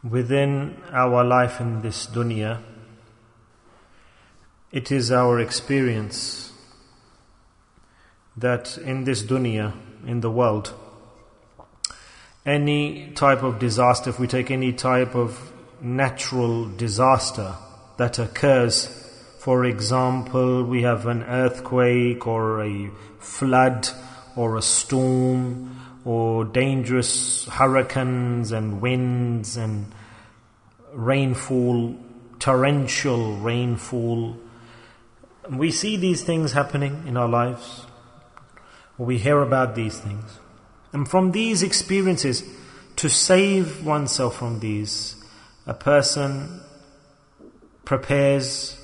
within our life in this dunya, it is our experience that in this dunya, in the world, any type of disaster, if we take any type of natural disaster that occurs, for example, we have an earthquake or a flood or a storm or dangerous hurricanes and winds and rainfall, torrential rainfall. We see these things happening in our lives, or we hear about these things. And from these experiences, to save oneself from these, a person prepares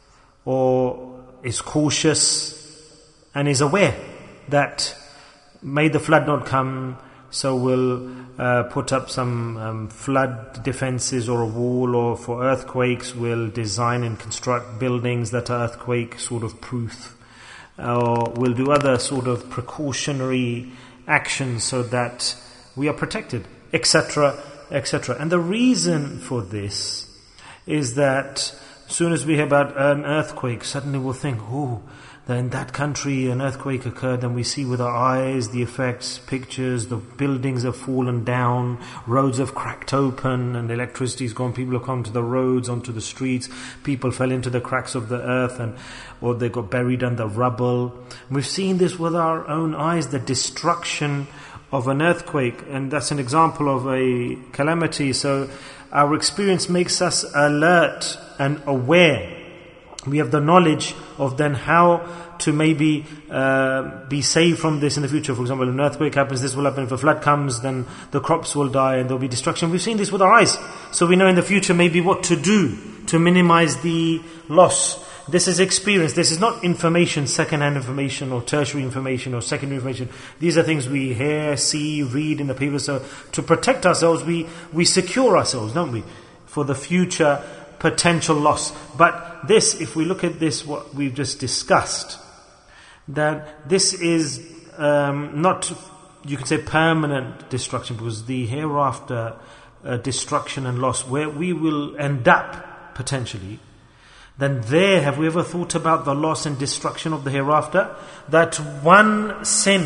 or is cautious and is aware that may the flood not come, so we'll put up some flood defenses or a wall, or for earthquakes we'll design and construct buildings that are earthquake sort of proof, or we'll do other sort of precautionary actions so that we are protected, etc., etc. And the reason for this is that as soon as we hear about an earthquake, suddenly we'll think, that in that country an earthquake occurred, and we see with our eyes the effects, pictures, the buildings have fallen down, roads have cracked open, and electricity's gone, people have come to the roads, onto the streets, people fell into the cracks of the earth, or they got buried under rubble. We've seen this with our own eyes, the destruction of an earthquake, and that's an example of a calamity. So our experience makes us alert and aware. We have the knowledge of then how to maybe be saved from this in the future. For example, if an earthquake happens, this will happen. If a flood comes, then the crops will die and there will be destruction. We've seen this with our eyes. So we know in the future maybe what to do to minimize the loss. This is experience. This is not information, second-hand information or tertiary information or secondary information. These are things we hear, see, read in the paper. So to protect ourselves, we secure ourselves, don't we, for the future potential loss. But this, if we look at this, what we've just discussed, that this is not, you could say, permanent destruction, because the hereafter destruction and loss, where we will end up potentially, then there, have we ever thought about the loss and destruction of the hereafter? That one sin,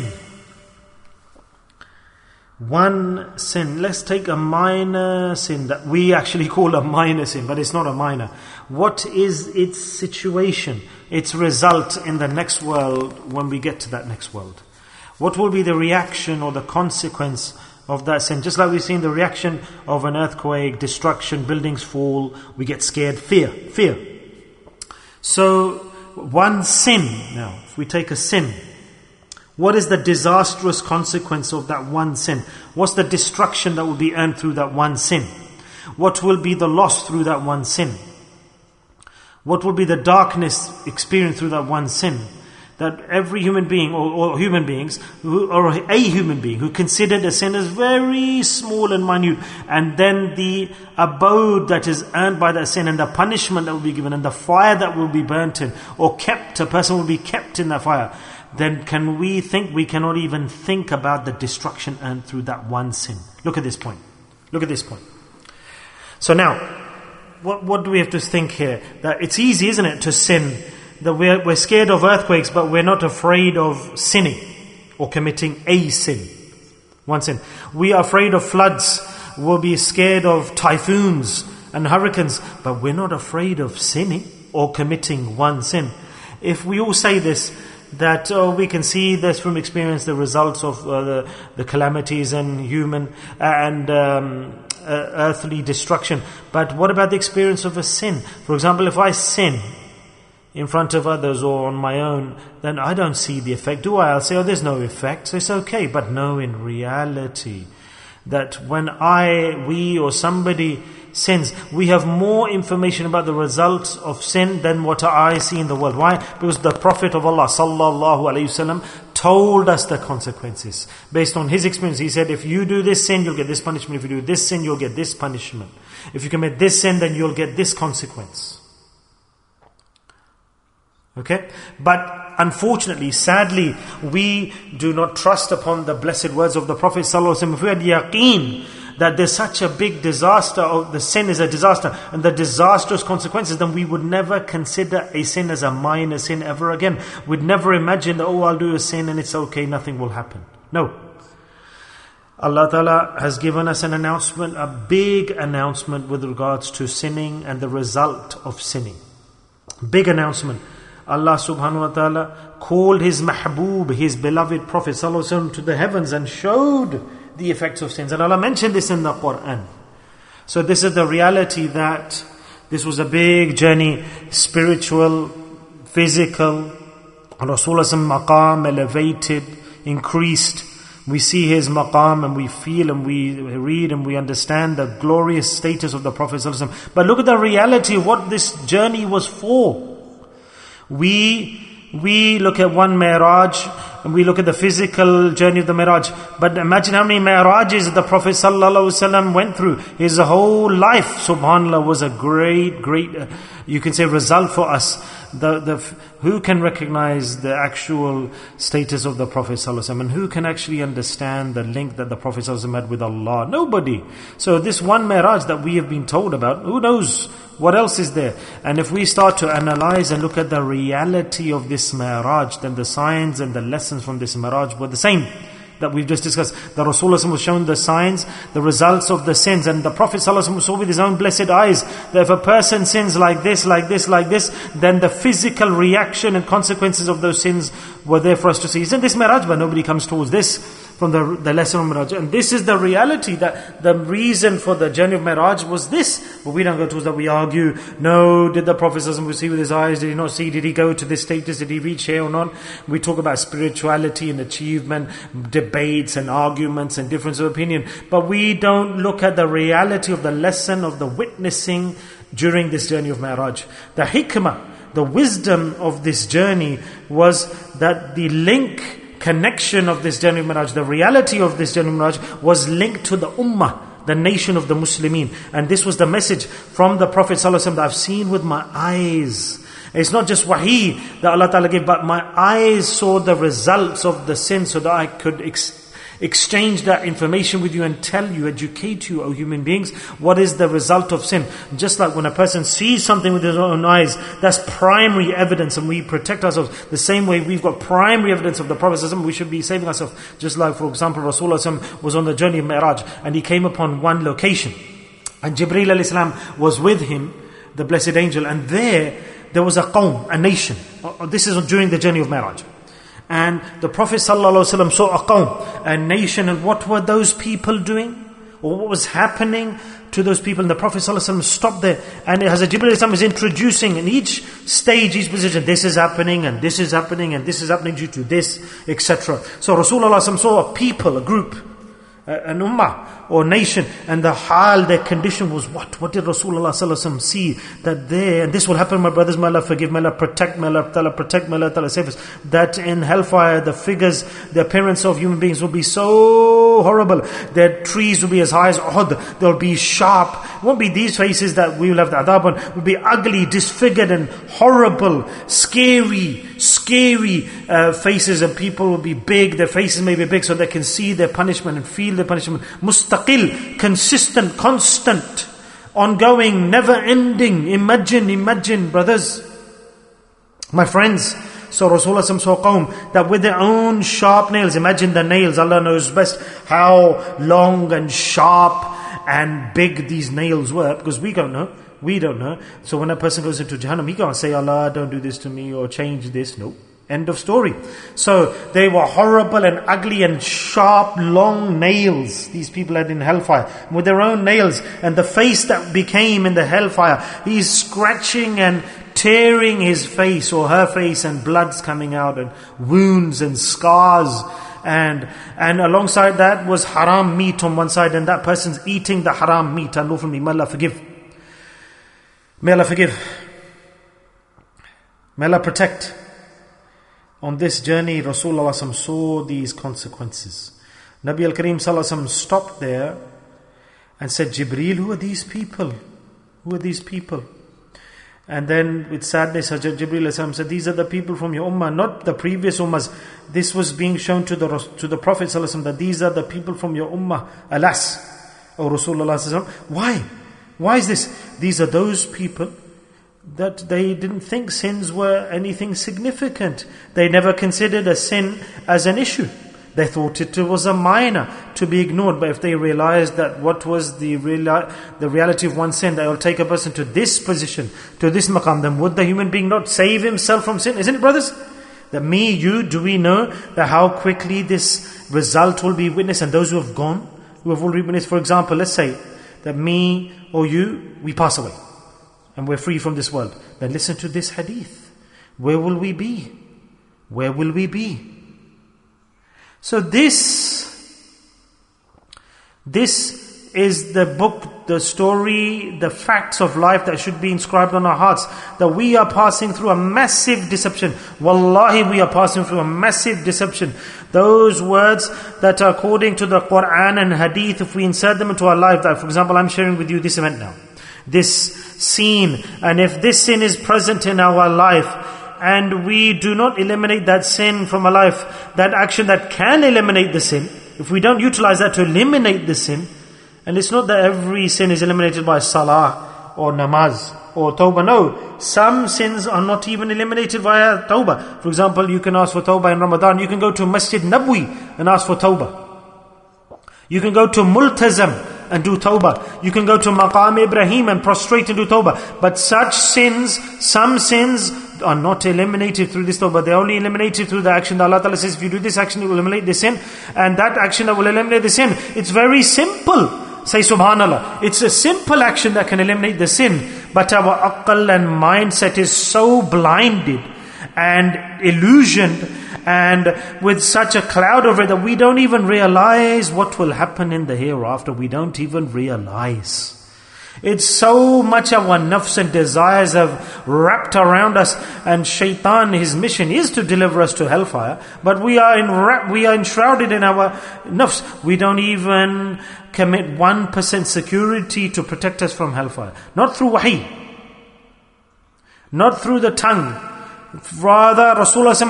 let's take a minor sin that we actually call a minor sin, but it's not a minor. What is its situation, its result in the next world when we get to that next world? What will be the reaction or the consequence of that sin? Just like we've seen the reaction of an earthquake, destruction, buildings fall, we get scared, fear. So, one sin, now, if we take a sin, what is the disastrous consequence of that one sin? What's the destruction that will be earned through that one sin? What will be the loss through that one sin? What will be the darkness experienced through that one sin? That every human being, or human beings, or a human being who considered a sin as very small and minute, and then the abode that is earned by that sin, and the punishment that will be given, and the fire that will be burnt in, or kept, a person will be kept in that fire, then can we think, we cannot even think about the destruction earned through that one sin. Look at this point. So now, what do we have to think here? That it's easy, isn't it, to sin? That we're scared of earthquakes, but we're not afraid of sinning or committing a sin. One sin. We are afraid of floods. We'll be scared of typhoons and hurricanes, but we're not afraid of sinning or committing one sin. If we all say this, that we can see this from experience, the results of the calamities and human and earthly destruction. But what about the experience of a sin? For example, if I sin in front of others or on my own, then I don't see the effect, do I? I'll say, there's no effect, so it's okay. But no, in reality, that when we or somebody sins, we have more information about the results of sin than what our eyes see in the world. Why? Because the Prophet of Allah sallallahu alaihi wasallam told us the consequences based on his experience. He said, if you do this sin, you'll get this punishment. If you do this sin, you'll get this punishment. If you commit this sin, then you'll get this consequence. Okay? But unfortunately, sadly, we do not trust upon the blessed words of the Prophet ﷺ. If we had yaqeen that there's such a big disaster, or the sin is a disaster, and the disastrous consequences, then we would never consider a sin as a minor sin ever again. We'd never imagine that, oh, I'll do a sin and it's okay, nothing will happen. No. Allah Ta'ala has given us an announcement, a big announcement with regards to sinning and the result of sinning. Big announcement. Allah subhanahu wa ta'ala called His mahbub, His beloved Prophet sallallahu alaihi wasallam, to the heavens and showed the effects of sins. And Allah mentioned this in the Quran. So this is the reality, that this was a big journey, spiritual, physical. Rasulullah's maqam elevated, increased. We see his maqam and we feel and we read and we understand the glorious status of the Prophet ﷺ. But look at the reality of what this journey was for. We look at one Mi'raj and we look at the physical journey of the Mi'raj. But imagine how many Mi'rajes the Prophet ﷺ went through. His whole life, subhanAllah, was a great, you can say, result for us. Who can recognize the actual status of the Prophet ﷺ, and who can actually understand the link that the Prophet ﷺ had with Allah? Nobody. So this one Mi'raj that we have been told about, who knows what else is there? And if we start to analyze and look at the reality of this Mi'raj, then the signs and the lessons from this Mi'raj were the same that we've just discussed. The Rasulullah was shown the signs, the results of the sins, and the Prophet ﷺ saw with his own blessed eyes that if a person sins like this, then the physical reaction and consequences of those sins were there for us to see. Isn't this Mi'raj? But nobody comes towards this from the lesson of Mi'raj. And this is the reality, that the reason for the journey of Mi'raj was this. But we don't go towards that. We argue, no, did the Prophet ﷺ see with his eyes? Did he not see? Did he go to this status? Did he reach here or not? We talk about spirituality and achievement, debates and arguments and difference of opinion. But we don't look at the reality of the lesson of the witnessing during this journey of Mi'raj. The hikmah, the wisdom of this journey was that the connection of this journey of Mi'raj, the reality of this journey of Mi'raj was linked to the ummah, the nation of the Muslimin. And this was the message from the Prophet ﷺ that I've seen with my eyes. It's not just wahi that Allah Ta'ala gave, but my eyes saw the results of the sin, so that I could exchange that information with you and tell you, educate you, O human beings, what is the result of sin. Just like when a person sees something with his own eyes, that's primary evidence, and we protect ourselves. The same way we've got primary evidence of the Prophet ﷺ, we should be saving ourselves. Just like, for example, Rasulullah ﷺ was on the journey of Mi'raj, and he came upon one location, and Jibreel alayhi salam was with him, the blessed angel, and there was a qawm, a nation. This is during the journey of Mi'raj. And the Prophet ﷺ saw a qawm, a nation, and what were those people doing? Or what was happening to those people? And the Prophet ﷺ stopped there, and Hazrat Jibreel is introducing in each stage, each position, this is happening, and this is happening, and this is happening due to this, etc. So Rasulullah ﷺ saw a people, a group, an ummah or nation, and the hal, their condition was what? What did Rasulullah ﷺ see? That there, and this will happen, my brothers, may Allah forgive, may Allah protect, may Allah Ta'ala protect, may Allah Ta'ala save us, that in hellfire the figures, the appearance of human beings will be so horrible. Their trees will be as high as Uhud, they'll be sharp. It won't be these faces that we will have the adab on, it will be ugly, disfigured and horrible, scary faces, and people will be big, their faces may be big so they can see their punishment and feel their punishment. Mustaqil, consistent, constant, ongoing, never ending. Imagine, brothers, my friends. So Rasulullah saw a qawm that with their own sharp nails, imagine the nails, Allah knows best how long and sharp and big these nails were, because we don't know. So when a person goes into Jahannam, he can't say, Allah, don't do this to me, or change this. No. End of story. So they were horrible and ugly and sharp, long nails these people had in hellfire, with their own nails. And the face that became in the hellfire, he's scratching and tearing his face or her face, and blood's coming out, and wounds and scars. And alongside that was haram meat on one side, and that person's eating the haram meat, unlawful meat. May Allah forgive. May Allah forgive. May Allah protect. On this journey, Rasulullah saw these consequences. Nabi al-Kareem stopped there and said, Jibreel, who are these people? Who are these people? And then with sadness, Hazrat Jibreel said, these are the people from your ummah, not the previous ummahs. This was being shown to the Prophet that these are the people from your ummah. Alas, O Rasulullah, why? Why is this? These are those people that they didn't think sins were anything significant. They never considered a sin as an issue. They thought it was a minor to be ignored. But if they realized that what was the reality of one sin, that will take a person to this position, to this maqam, then would the human being not save himself from sin? Isn't it, brothers? That me, you, do we know that how quickly this result will be witnessed, and those who have gone, who have already witnessed? For example, let's say that me or you, we pass away and we're free from this world. Then listen to this hadith. Where will we be? Where will we be? So this is the book, the story, the facts of life that should be inscribed on our hearts. That we are passing through a massive deception. Wallahi, we are passing through a massive deception. Those words that are according to the Quran and Hadith, if we insert them into our life, that, for example, I'm sharing with you this event now, this scene, and if this sin is present in our life, and we do not eliminate that sin from our life, that action that can eliminate the sin, if we don't utilize that to eliminate the sin, and it's not that every sin is eliminated by salah or namaz or tawbah. No, some sins are not even eliminated via tawbah. For example, you can ask for tawbah in Ramadan. You can go to Masjid Nabwi and ask for tawbah. You can go to Multazam and do tawbah. You can go to Maqam Ibrahim and prostrate and do tawbah. But such sins, some sins are not eliminated through this tawbah. They're only eliminated through the action that Allah Ta'ala says, if you do this action, it will eliminate the sin. And that action that will eliminate the sin, it's very simple. Say Subhanallah. It's a simple action that can eliminate the sin. But our aql and mindset is so blinded and illusioned and with such a cloud over it that we don't even realize what will happen in the hereafter. We don't even realize. It's so much our nafs and desires have wrapped around us, and shaitan, his mission is to deliver us to hellfire, but we are enshrouded in our nafs. We don't even commit 1% security to protect us from hellfire. Not through wahi, not through the tongue. Rather, Rasulullah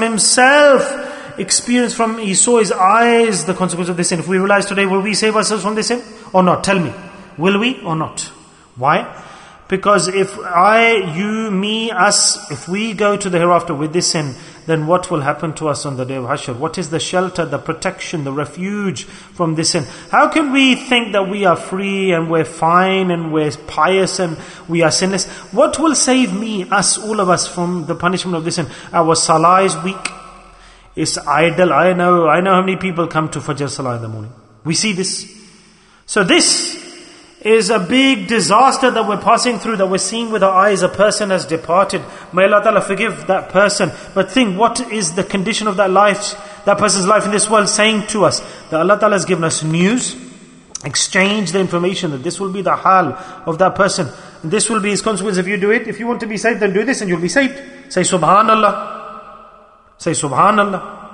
himself experienced from, he saw his eyes the consequence of this sin. If we realize today, will we save ourselves from this sin or not? Tell me, will we or not? Why? Because if I, you, me, us, if we go to the hereafter with this sin, then what will happen to us on the day of Hashr? What is the shelter, the protection, the refuge from this sin? How can we think that we are free and we're fine and we're pious and we are sinless? What will save me, us, all of us from the punishment of this sin? Our salah is weak. It's idle. I know how many people come to Fajr Salah in the morning. We see this. So this is a big disaster that we're passing through, that we're seeing with our eyes. A person has departed. May Allah Ta'ala forgive that person. But think, what is the condition of that person's life in this world saying to us? That Allah Ta'ala has given us news, exchange the information, that this will be the hal of that person. And this will be his consequence if you do it. If you want to be saved, then do this and you'll be saved. Say Subhanallah. Say Subhanallah.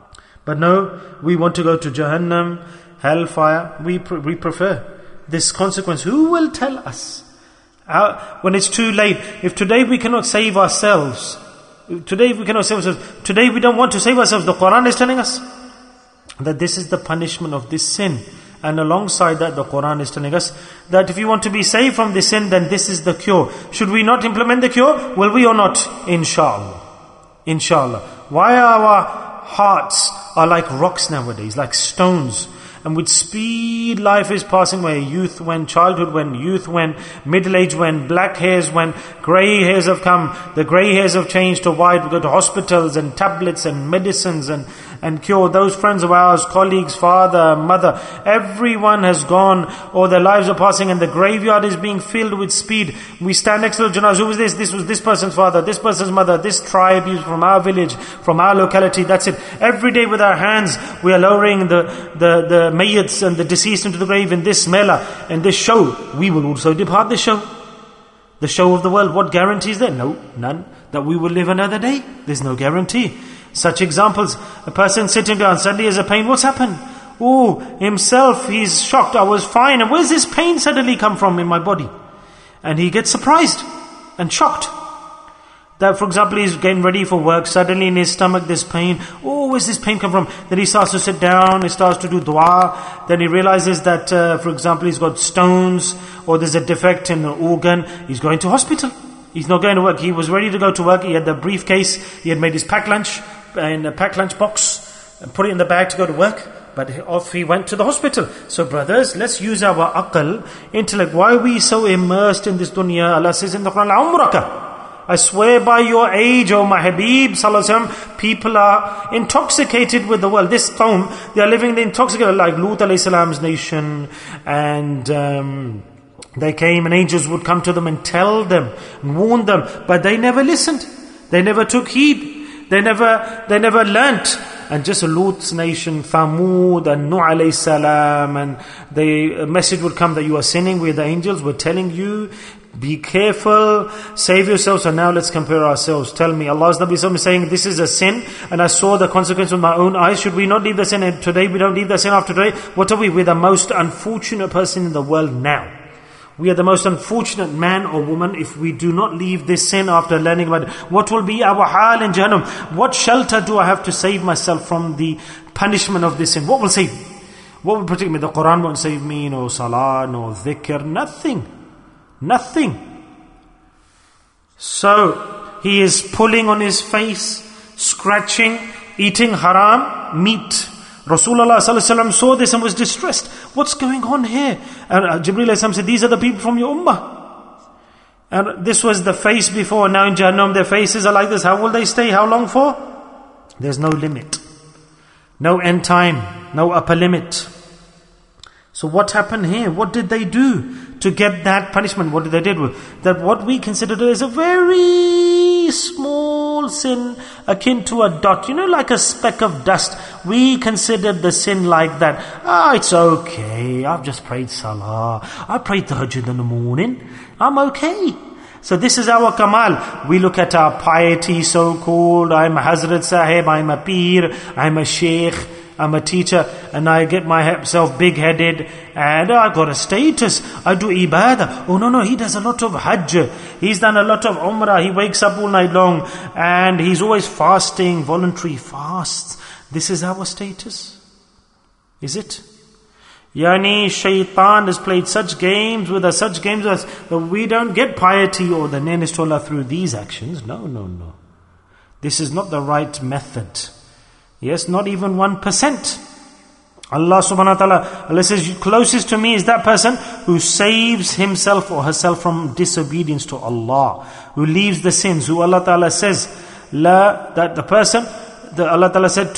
But no, we want to go to Jahannam, hellfire. We prefer this consequence. Who will tell us when it's too late? If today we cannot save ourselves, today we don't want to save ourselves, the Quran is telling us that this is the punishment of this sin. And alongside that, the Quran is telling us that if you want to be saved from this sin, then this is the cure. Should we not implement the cure? Will we or not? Inshallah. Inshallah. Why our hearts are like rocks nowadays, like stones? And with speed, life is passing away. Youth went, childhood went, youth went, middle age went, black hairs went, grey hairs have come. The grey hairs have changed to white. We go to hospitals and tablets and medicines and cure. Those friends of ours, colleagues, father, mother, everyone has gone, or their lives are passing, and the graveyard is being filled with speed. We stand next to the janazah. Who was this? This was this person's father, this person's mother, this tribe, he's from our village, from our locality. That's it. Every day with our hands, we are lowering the mayyits and the deceased into the grave in this mela and this show. We will also depart this show. The show of the world. What guarantee is there? No, none. That we will live another day? There's no guarantee. Such examples. A person sitting down, suddenly has a pain. What's happened? Oh, himself, he's shocked. I was fine. And where's this pain suddenly come from in my body? And he gets surprised and shocked. That, for example, he's getting ready for work, suddenly in his stomach there's pain. Oh, where's this pain come from? Then he starts to sit down, he starts to do dua. Then he realizes that, for example, he's got stones, or there's a defect in the organ. He's going to hospital. He's not going to work. He was ready to go to work. He had the briefcase. He had made his packed lunch in a packed lunch box and put it in the bag to go to work. But off he went to the hospital. So brothers, let's use our aql, intellect. Why are we so immersed in this dunya? Allah says in the Quran, "Umraka." I swear by your age, O my Habib Sallallahu Alaihi Wasallam, people are intoxicated with the world. This qawm, they are living intoxicated, like Lut alayhi salam's nation. And they came and angels would come to them and tell them and warn them. But they never listened. They never took heed. They never learnt. And just Lut's nation, Thamud and Nuh alayhi salam, and the message would come that you are sinning. We, the angels, were telling you, be careful, save yourselves. So now let's compare ourselves. Tell me, Allah's Nabi is saying this is a sin, and I saw the consequence with my own eyes. Should we not leave the sin? And today we don't leave the sin after today. What are we? We're the most unfortunate person in the world now. We are the most unfortunate man or woman if we do not leave this sin after learning about it. What will be our hal in Jahannam? What shelter do I have to save myself from the punishment of this sin? What will save me? What will protect me? The Quran won't save me, no salah, no dhikr, nothing. Nothing. So, he is pulling on his face, scratching, eating haram meat. Rasulullah ﷺ saw this and was distressed. What's going on here? And Jibreel ﷺ said, these are the people from your ummah. And this was the face before. Now in Jahannam their faces are like this. How will they stay? How long for? There's no limit. No end time. No upper limit. So what happened here? What did they do to get that punishment? What did they do? That what we consider is a very small sin, akin to a dot, like a speck of dust. We considered the sin like that. It's okay. I've just prayed salah. I prayed tahajjud in the morning. I'm okay. So this is our kamal. We look at our piety, so-called. I'm a Hazrat Sahib, I'm a Peer, I'm a Sheikh, I'm a teacher, and I get myself big-headed, and I've got a status. I do ibadah. Oh no, he does a lot of hajj. He's done a lot of umrah. He wakes up all night long, and he's always fasting, voluntary fasts. This is our status. Is it? Yani shaitan has played such games with us, that we don't get piety or the nearness to Allah through these actions. No. This is not the right method. Yes, not even 1%. Allah subhanahu wa ta'ala, Allah says, closest to me is that person who saves himself or herself from disobedience to Allah, who leaves the sins, who Allah ta'ala says, that the person, Allah ta'ala said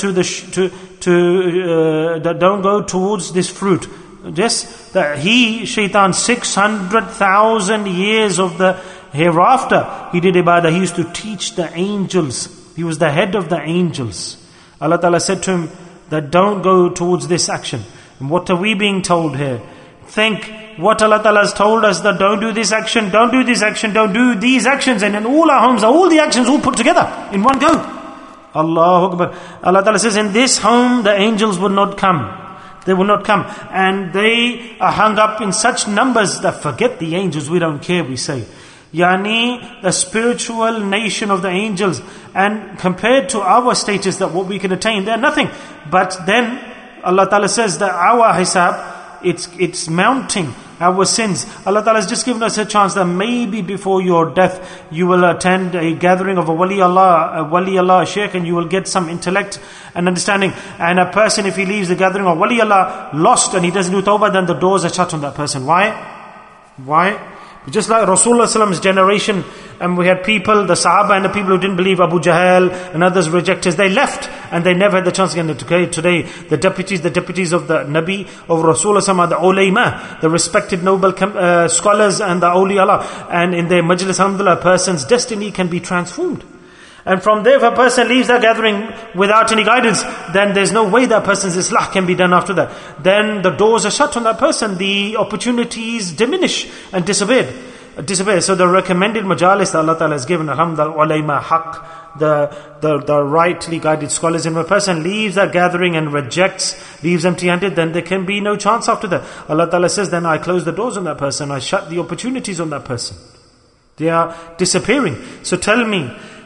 that don't go towards this fruit. Just that shaitan, 600,000 years of the hereafter, he did ibadah. He used to teach the angels. He was the head of the angels. Allah Ta'ala said to him that don't go towards this action. And what are we being told here? Think what Allah Ta'ala has told us, that don't do this action, don't do this action, don't do these actions. And in all our homes are all the actions all put together in one go. Allahu Akbar. Allah Ta'ala says in this home the angels will not come. They will not come. And they are hung up in such numbers that forget the angels, we don't care, we say. Yani, the spiritual nation of the angels, and compared to our status, that what we can attain, they're nothing. But then Allah Ta'ala says that our hisab, it's mounting, our sins. Allah Ta'ala has just given us a chance that maybe before your death you will attend a gathering of a wali Allah, a sheikh, and you will get some intellect and understanding. And a person, if he leaves the gathering of wali Allah lost and he doesn't do tawbah, then the doors are shut on that person. Why? Just like Rasulullah's generation, and we had people, the Sahaba and the people who didn't believe, Abu Jahl and others rejectors, they left and they never had the chance again. Today, the deputies of the Nabi of Rasulullah are the ulama, the respected noble scholars and the awliya Allah. And in their majlis, alhamdulillah, a person's destiny can be transformed. And from there, if a person leaves that gathering without any guidance, then there's no way that person's islah can be done after that. Then the doors are shut on that person. The opportunities diminish and disappear. So the recommended majalis that Allah Ta'ala has given, alhamdulillah, ulama haq, the rightly guided scholars. And when a person leaves that gathering and leaves empty-handed, then there can be no chance after that. Allah Ta'ala says, then I close the doors on that person. I shut the opportunities on that person. They are disappearing. So tell me,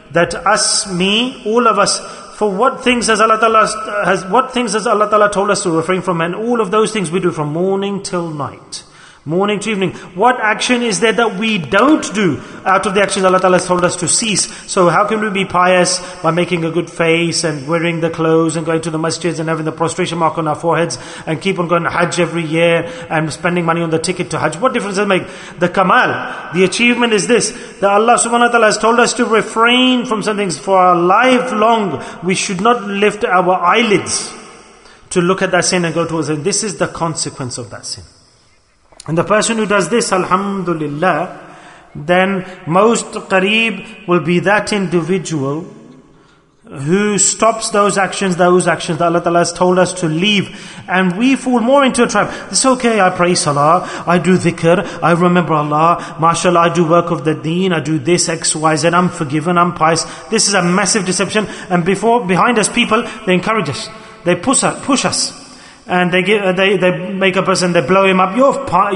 that us, me, all of us, for what things has Allah Ta'ala told us to refrain from, and all of those things we do from morning till night. Morning to evening. What action is there that we don't do out of the actions Allah Ta'ala has told us to cease? So how can we be pious? By making a good face and wearing the clothes and going to the masjids and having the prostration mark on our foreheads and keep on going to Hajj every year and spending money on the ticket to Hajj. What difference does it make? The kamal, the achievement is this, that Allah Subhanahu wa Ta'ala has told us to refrain from some things for our life long. We should not lift our eyelids to look at that sin and go towards it. This is the consequence of that sin. And the person who does this, alhamdulillah, then most qareeb will be that individual who stops those actions that Allah Ta'ala has told us to leave. And we fall more into a trap. It's okay, I pray salah, I do dhikr, I remember Allah, mashallah, I do work of the deen, I do this, X, Y, Z, I'm forgiven, I'm pious. This is a massive deception. And behind us people, they encourage us, they push us. And they make a person, they blow him up.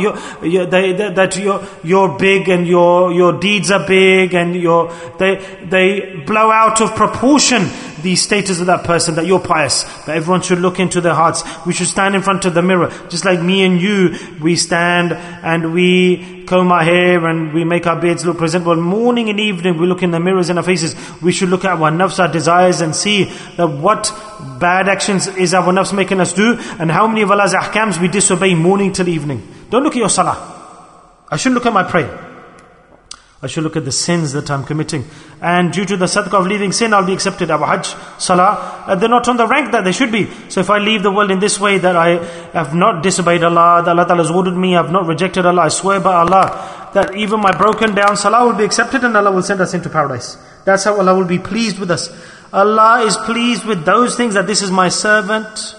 You're big and your deeds are big, and they blow out of proportion the status of that person, that you're pious, that everyone should look into their hearts. We should stand in front of the mirror, just like me and you. We stand and we comb our hair and we make our beards look presentable. Morning and evening we look in the mirrors in our faces. We should look at our nafs, our desires, and see that what bad actions is our nafs making us do, and how many of Allah's ahkams we disobey morning till evening. Don't look at your salah. I shouldn't look at my prayer. I should look at the sins that I'm committing. And due to the sadaqah of leaving sin, I'll be accepted. Our hajj, salah, they're not on the rank that they should be. So if I leave the world in this way, that I have not disobeyed Allah, that Allah Ta'ala has ordered me, I have not rejected Allah, I swear by Allah, that even my broken down salah will be accepted and Allah will send us into paradise. That's how Allah will be pleased with us. Allah is pleased with those things, that this is my servant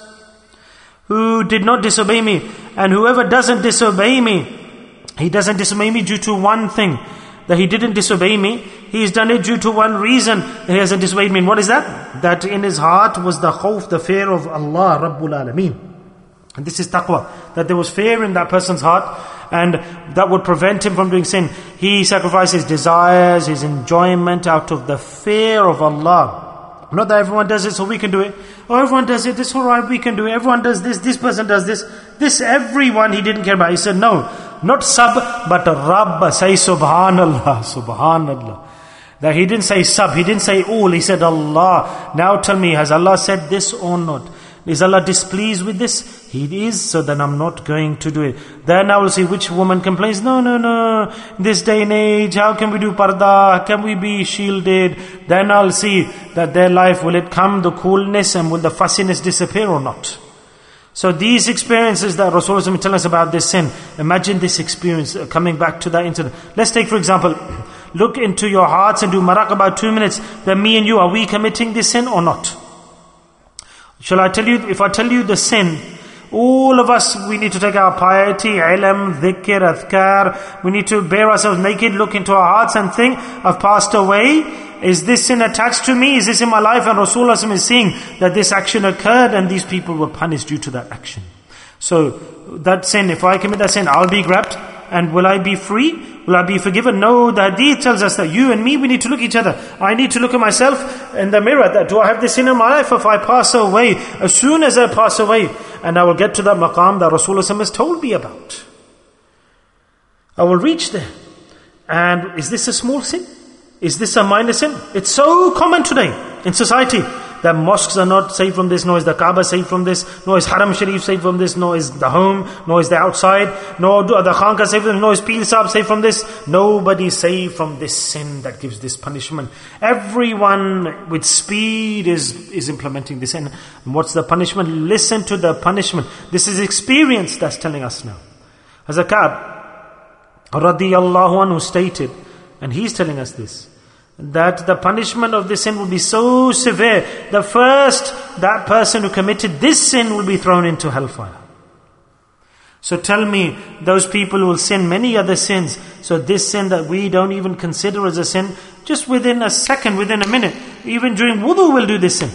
who did not disobey me. And whoever doesn't disobey me, he doesn't disobey me due to one thing, that he didn't disobey me. He's done it due to one reason that he hasn't disobeyed me. And what is that? That in his heart was the khawf, the fear of Allah Rabbul Alameen. And this is taqwa, that there was fear in that person's heart, and that would prevent him from doing sin. He sacrificed his desires, his enjoyment out of the fear of Allah. Not that everyone does it so we can do it. Oh, everyone does it, it's alright, we can do it. Everyone does this person does this. This everyone he didn't care about. He said no, not sab, but Rabb. Say subhanallah, subhanallah. That he didn't say sab, he didn't say all, he said Allah. Now tell me, has Allah said this or not? Is Allah displeased with this? He is, so then I'm not going to do it. Then I will see which woman complains, no, this day and age, how can we do parda? Can we be shielded? Then I'll see that their life, will it come, the coolness, and will the fussiness disappear or not? So these experiences that Rasulullah is telling us about this sin, imagine this experience, coming back to that incident. Let's take for example, look into your hearts and do maraq about 2 minutes, that me and you, are we committing this sin or not? Shall I tell you, if I tell you the sin, all of us, we need to take our piety, ilm, dhikr, adhkar, we need to bare ourselves naked, look into our hearts and think, I've passed away, is this sin attached to me, is this in my life? And Rasulullah is saying that this action occurred and these people were punished due to that action. So that sin, if I commit that sin, I'll be grabbed, and will I be free? Will I be forgiven? No, the hadith tells us that you and me, we need to look at each other. I need to look at myself in the mirror, that do I have this sin in my life? If I pass away, as soon as I pass away, and I will get to that maqam that Rasulullah has told me about, I will reach there. And is this a small sin? Is this a minor sin? It's so common today in society that mosques are not safe from this, nor is the Kaaba safe from this, nor is Haram Sharif safe from this, nor is the home, nor is the outside, nor do the Khanqa safe from this, nor is Peel Saab safe from this. Nobody is safe from this sin that gives this punishment. Everyone with speed is implementing this sin. And what's the punishment? Listen to the punishment. This is experience that's telling us now. Hazrat Ka'b radiyallahu anhu stated, and he's telling us this, that the punishment of this sin will be so severe that first that person who committed this sin will be thrown into hellfire. So tell me, those people who will sin many other sins, so this sin that we don't even consider as a sin, just within a second, within a minute, even during wudu we'll do this sin.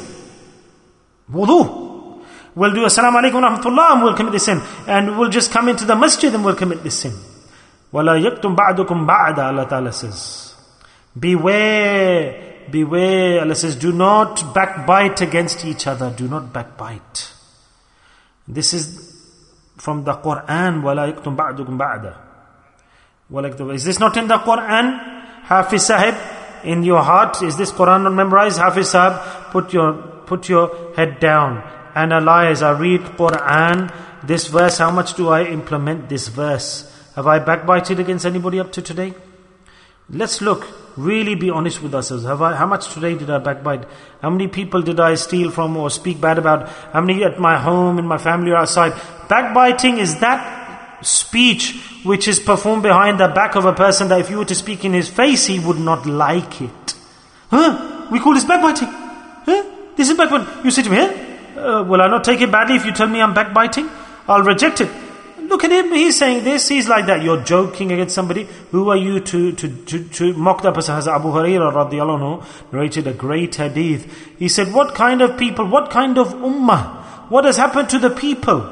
Wudu. We'll do assalamu alaikum wa rahmatullah and we'll commit this sin. And we'll just come into the masjid and we'll commit this sin. وَلَا يَكْتُمْ بَعْدُكُمْ بَعْدَ, Allah Ta'ala says. Beware Beware. Allah says, do not backbite against each other. Do not backbite. This is from the Quran. وَلَا يَكْتُمْ بَعْدُكُمْ بَعْدًا. Is this not in the Quran? Hafiz Sahib, in your heart, is this Quran not memorized? Hafiz Sahib, put your head down. Analyze. I read Quran. This verse, how much do I implement this verse? Have I backbited against anybody up to today? Let's look. Really be honest with ourselves. How much today did I backbite? How many people did I steal from or speak bad about? How many at my home, in my family or outside? Backbiting is that speech which is performed behind the back of a person that if you were to speak in his face, he would not like it. We call this backbiting. This is backbiting. You say to me, will I not take it badly if you tell me I'm backbiting? I'll reject it. Look at him, he's saying this, he's like that. You're joking against somebody. Who are you to mock that person? As Abu Hurairah radiallahu anhu narrated a great hadith. He said, what kind of people, what kind of ummah, what has happened to the people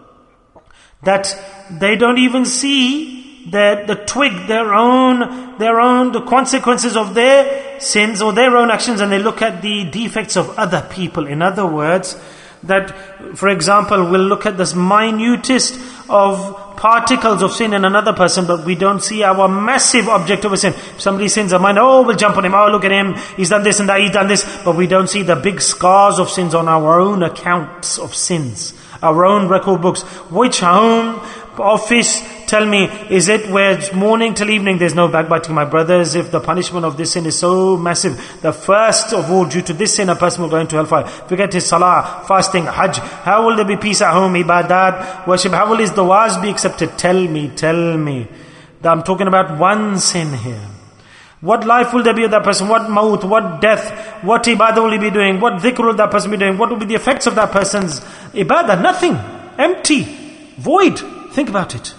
that they don't even see the twig, the consequences of their sins or their own actions, and they look at the defects of other people. In other words, that, for example, we'll look at this minutest of particles of sin in another person, but we don't see our massive object of a sin. If somebody sins a mind, we'll jump on him, look at him, he's done this and that, he's done this, but we don't see the big scars of sins on our own accounts of sins, our own record books. Which home, office, tell me, is it where it's morning till evening there's no backbiting? My brothers, if the punishment of this sin is so massive, the first of all, due to this sin, a person will go into hellfire. Forget his salah, fasting, hajj. How will there be peace at home, ibadat, worship? How will his du'as be accepted? Tell me. That I'm talking about one sin here. What life will there be of that person? What maut, what death, what ibadah will he be doing? What dhikr will that person be doing? What will be the effects of that person's ibadah? Nothing. Empty. Void. Think about it.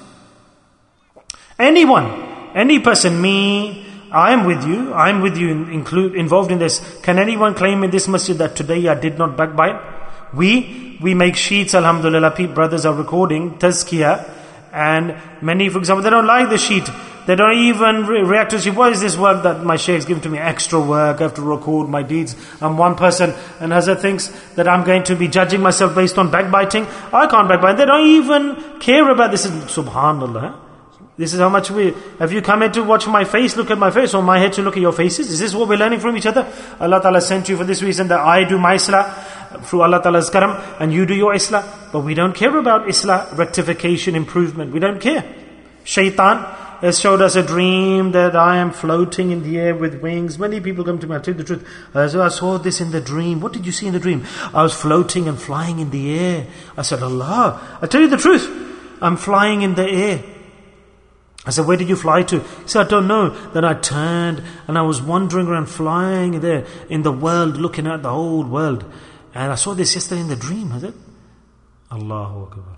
Anyone, any person, me, I am with you involved in this. Can anyone claim in this masjid that today I did not backbite? We make sheets, alhamdulillah, brothers are recording, tazkiyah, and many, for example, they don't like the sheet. They don't even react to the sheet. What is this work that my shaykh's given to me? Extra work, I have to record my deeds. I'm one person, and Hazrat thinks that I'm going to be judging myself based on backbiting. I can't backbite. They don't even care about this. Subhanallah. This is how much have you come here to watch my face, look at my face, or my head to look at your faces? Is this what we're learning from each other? Allah Ta'ala sent you for this reason, that I do my islah through Allah Ta'ala's karam, and you do your islah. But we don't care about islah, rectification, improvement. We don't care. Shaitan has showed us a dream that I am floating in the air with wings. Many people come to me, I tell you the truth. I saw this in the dream. What did you see in the dream? I was floating and flying in the air. I said, Allah, I tell you the truth. I'm flying in the air. I said, where did you fly to? He said, I don't know. Then I turned and I was wandering around, flying there in the world, looking at the whole world. And I saw this yesterday in the dream. I said, Allahu Akbar.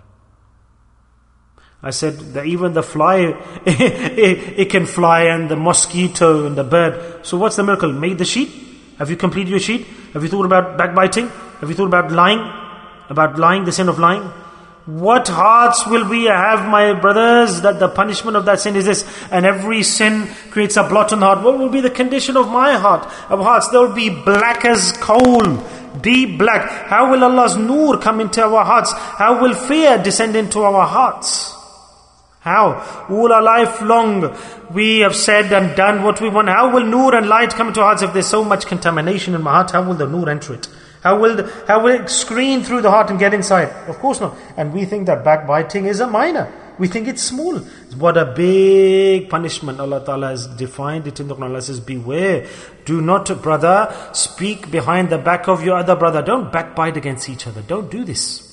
I said that even the fly, it can fly, and the mosquito and the bird. So what's the miracle? Made the sheet? Have you completed your sheet? Have you thought about backbiting? Have you thought about lying? About lying, the sin of lying? What hearts will we have, my brothers, that the punishment of that sin is this, and every sin creates a blot on the heart? What will be the condition of my heart, of hearts? They will be black as coal, deep black. How will Allah's nur come into our hearts? How will fear descend into our hearts? How? All our life long we have said and done what we want. How will nur and light come into our hearts if there's so much contamination in my heart? How will the nur enter it? How will it screen through the heart and get inside? Of course not. And we think that backbiting is a minor. We think it's small. What a big punishment. Allah Ta'ala has defined it in the Quran. Allah says, beware. Do not, brother, speak behind the back of your other brother. Don't backbite against each other. Don't do this.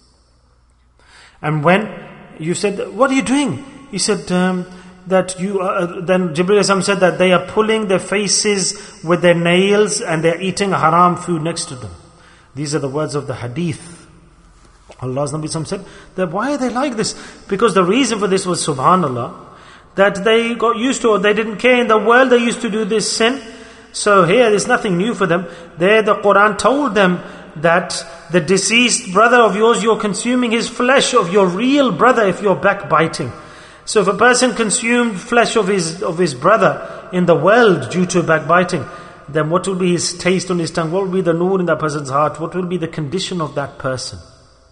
And when you said, what are you doing? He said, that you then Jibreel said that they are pulling their faces with their nails and they're eating haram food next to them. These are the words of the hadith. Allah's Nabi said that why are they like this? Because the reason for this was, subhanallah, that they got used to it. They didn't care. In the world they used to do this sin. So here there's nothing new for them. There the Quran told them that the deceased brother of yours, you're consuming his flesh, of your real brother, if you're backbiting. So if a person consumed flesh of his brother in the world due to backbiting, then what will be his taste on his tongue? What will be the nur in that person's heart? What will be the condition of that person?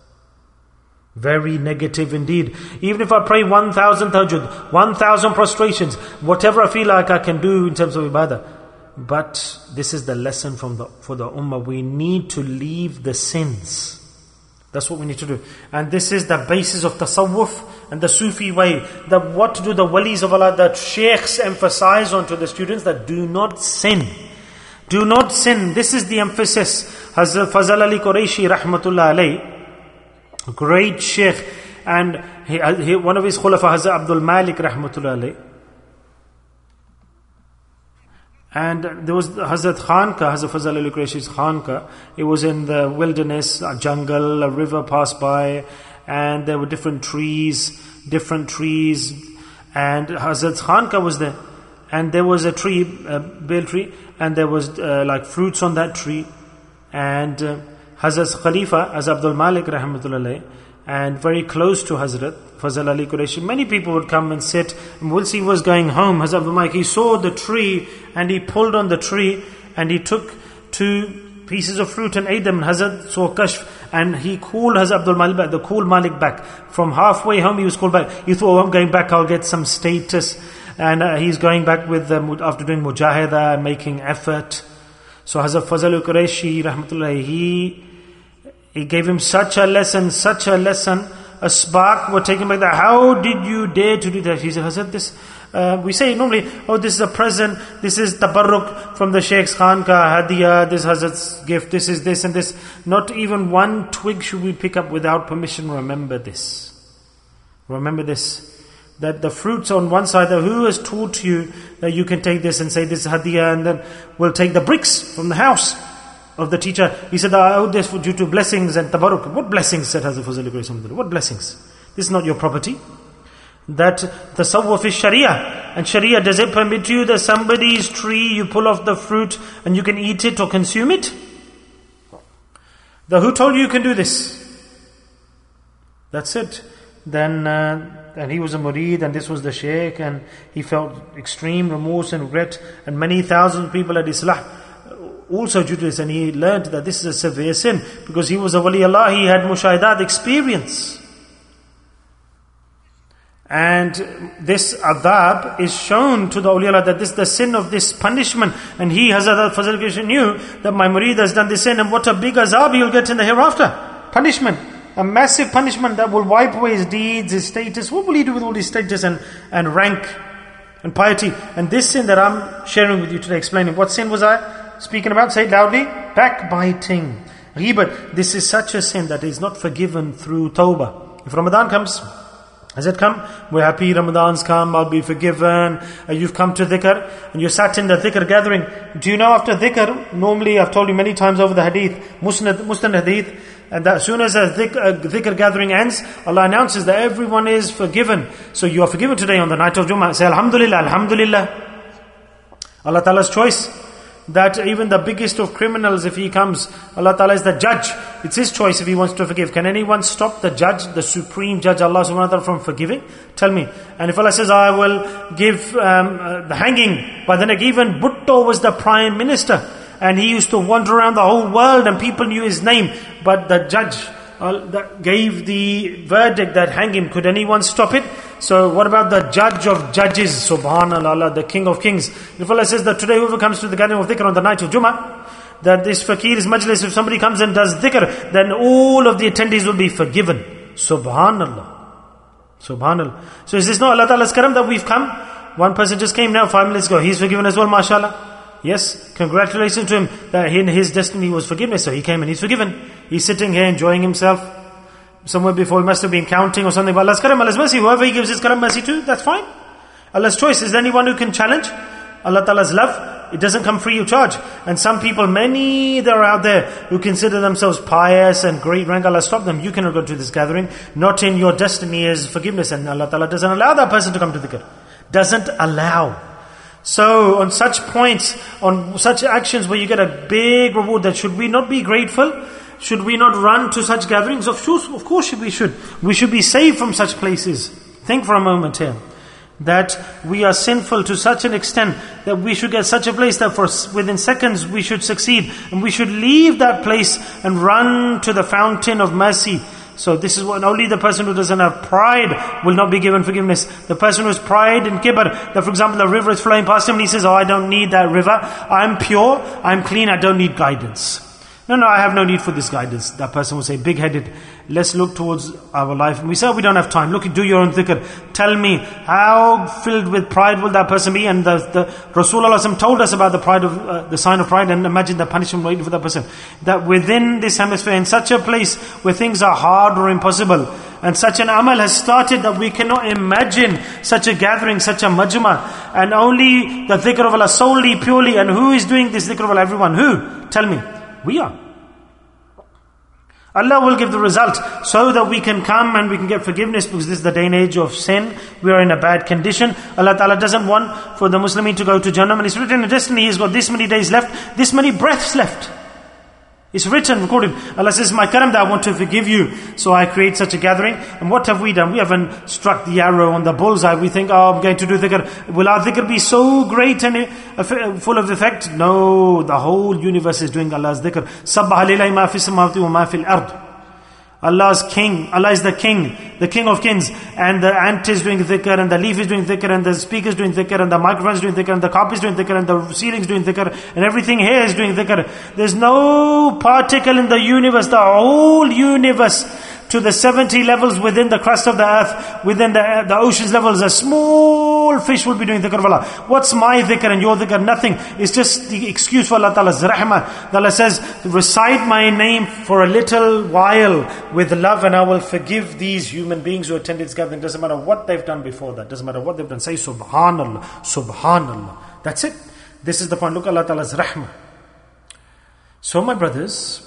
Very negative indeed. Even if I pray 1,000 tahajjud, 1,000 prostrations, whatever I feel like I can do in terms of ibadah. But this is the lesson for the ummah. We need to leave the sins. That's what we need to do. And this is the basis of tasawwuf and the Sufi way. That what do the walis of Allah, that sheikhs emphasize on to the students, that do not sin. Do not sin. This is the emphasis. Hazrat Fazal Ali Quraishi rahmatullah alayh, great sheikh, and one of his khulafa, Hazrat Abdul Malik rahmatullah alayh. And there was Hazrat Khanka, Hazrat Fazal Ali Quraishi's Khanka. It was in the wilderness, a jungle, a river passed by, and there were different trees, and Hazrat Khanka was there. And there was a tree, a bale tree, and there was like fruits on that tree. And Hazrat Khalifa, Hazrat Abdul Malik rahmatullah alayh, and very close to Hazrat Fazal Ali Quraishi, many people would come and sit. And whilst he was going home, Hazrat Abdul Malik, he saw the tree and he pulled on the tree and he took 2 pieces of fruit and ate them. And Hazrat saw kashf and he called Hazrat Abdul Malik back, the cool Malik back. From halfway home he was called back. He thought, I'm going back, I'll get some status. And he's going back with after doing mujahida and making effort. So Hazrat Fazal Ali Quraishi rahmatullah, he gave him such a lesson, a spark was taken by that. How did you dare to do that? He said, Hazrat, this, we say normally, this is a present, this is tabarruk from the Sheikh's Khanka, Hadiyah, this Hazrat's gift, this is this and this. Not even one twig should we pick up without permission. Remember this. That the fruits on one side, who has taught you that you can take this and say this is Hadiyah, and then we'll take the bricks from the house of the teacher. He said, I owe this due to blessings and tabarruk. What blessings, said Hazrat Fazal Ali? What blessings? This is not your property. That tasawwuf is Sharia. And Sharia, does it permit you that somebody's tree, you pull off the fruit and you can eat it or consume it? Who told you can do this? That's it. Then, and he was a murid and this was the sheikh, and he felt extreme remorse and regret, and many thousand people had Islah also due to this, and he learned that this is a severe sin because he was a wali Allah, he had mushahidat experience. And this adab is shown to the awliya Allah, that this is the sin of this punishment. And he, Hazrat Fazal Quraishi, knew that my murid has done this sin, and what a big azab he'll get in the hereafter. Punishment. A massive punishment that will wipe away his deeds, his status. What will he do with all his status and rank and piety? And this sin that I'm sharing with you today, explaining, what sin was I speaking about? Say it loudly. Backbiting. Ghibat. This is such a sin that is not forgiven through tawbah. If Ramadan comes, has it come? We're happy Ramadan's come, I'll be forgiven. You've come to dhikr and you sat in the dhikr gathering. Do you know after dhikr, normally I've told you many times over the hadith, Musnad hadith, and that as soon as a dhikr gathering ends, Allah announces that everyone is forgiven. So you are forgiven today on the night of Jummah. Say Alhamdulillah, Alhamdulillah. Allah Ta'ala's choice. That even the biggest of criminals, if he comes, Allah Ta'ala is the judge. It's his choice if he wants to forgive. Can anyone stop the judge, the supreme judge, Allah Subhanahu wa Ta'ala, from forgiving? Tell me. And if Allah says, I will give the hanging by the neck. Even Bhutto was the prime minister, and he used to wander around the whole world and people knew his name. But the judge that gave the verdict that hang him, could anyone stop it? So what about the judge of judges, Subhanallah, the king of kings? If Allah says that today whoever comes to the gathering of dhikr on the night of Jummah, that this fakir's majlis, if somebody comes and does dhikr, then all of the attendees will be forgiven. Subhanallah. So is this not Allah Ta'ala's karam that we've come? One person just came now 5 minutes ago, he's forgiven as well, mashallah. Yes, congratulations to him that in his destiny was forgiveness. So he came and he's forgiven. He's sitting here enjoying himself. Somewhere before he must have been counting or something. But Allah's karam, Allah's mercy, whoever he gives his karam mercy to, that's fine. Allah's choice. Is there anyone who can challenge Allah Ta'ala's love? It doesn't come free of charge. And some people, many that are out there who consider themselves pious and great rank, Allah stop them. You cannot go to this gathering. Not in your destiny is forgiveness. And Allah Ta'ala doesn't allow that person to come to dhikr. Doesn't allow. So on such points, on such actions where you get a big reward, that should we not be grateful? Should we not run to such gatherings? Of course we should. We should be saved from such places. Think for a moment here. that we are sinful to such an extent that we should get such a place that within seconds we should succeed, and we should leave that place and run to the fountain of mercy. So this is what only the person who doesn't have pride will not be given forgiveness. The person who has pride and kibr, that for example the river is flowing past him and he says, oh, I don't need that river, I'm pure, I'm clean, I don't need guidance. No, I have no need for this guidance. That person will say, big-headed, let's look towards our life. And we say, oh, we don't have time. Look, do your own dhikr. Tell me, how filled with pride will that person be? And the Rasulullah told us about the pride of the sign of pride, and imagine the punishment waiting for that person. That within this hemisphere, in such a place where things are hard or impossible, and such an amal has started that we cannot imagine such a gathering, such a majma, and only the dhikr of Allah solely, purely. And who is doing this dhikr of Allah? Everyone. Who? Tell me. We are. Allah will give the result so that we can come and we can get forgiveness, because this is the day and age of sin. We are in a bad condition. Allah Ta'ala doesn't want for the Muslim to go to Jannah, and it's written in destiny, he's got this many days left, this many breaths left. It's written, recorded. Allah says, my karam that I want to forgive you, so I create such a gathering. And what have we done? We haven't struck the arrow on the bullseye. We think, oh, I'm going to do dhikr. Will our dhikr be so great and full of effect? No, the whole universe is doing Allah's dhikr. Sabbaha lillahi ma fi samawati wa ma fil ard. Allah's king, Allah is the king of kings, and the ant is doing dhikr, and the leaf is doing dhikr, and the speaker is doing dhikr, and the microphone is doing dhikr, and the carpet is doing dhikr, and the ceiling is doing dhikr, and everything here is doing dhikr. There's no particle in the universe, the whole universe, to the 70 levels within the crust of the earth, within the ocean's levels, a small fish will be doing dhikr of Allah. What's my dhikr and your dhikr? Nothing. It's just the excuse for Allah Ta'ala's rahmah. Allah says, recite my name for a little while with love, and I will forgive these human beings who attended this gathering. Doesn't matter what they've done before that. Doesn't matter what they've done. Say Subhanallah, Subhanallah. That's it. This is the point. Look, Allah Ta'ala's rahmah. So my brothers,